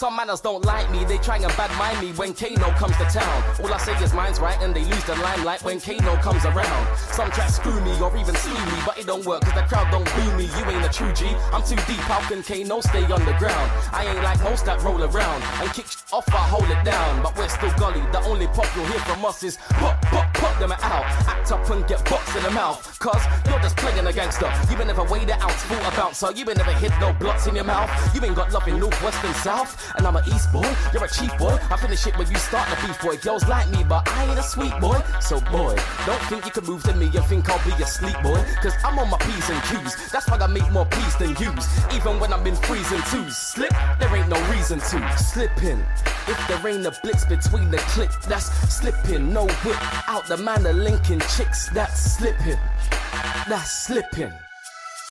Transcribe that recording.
Some manners don't like me, they try and bad mind me when Kano comes to town. All I say is mine's right and they lose the limelight when Kano comes around. Some tracks screw me or even sue me, but it don't work cause the crowd don't boo me. You ain't a true G, I'm too deep, how can Kano stay on the ground? I ain't like most that roll around and kick off, I hold it down. But we're still gully, the only pop you'll hear from us is pop them out. Act up and get boxed in the mouth, cause you're just playing a gangster. You ain't never weighed it out, fought a bouncer. You ain't never hit no blocks in your mouth. You ain't got love in north, west and south. And I'm an east boy, you're a cheap boy. I finish it when you start the beef boy. Girls like me, but I ain't a sweet boy. So boy, don't think you can move to me and think I'll be asleep boy. Cause I'm on my P's and Q's. That's why I make more P's than U's. Even when I'm in freezing twos. Slip, there ain't no reason to slip in. If there ain't a blitz between the click, that's slipping. No whip out the manor linking chicks, that's slipping. That's slipping.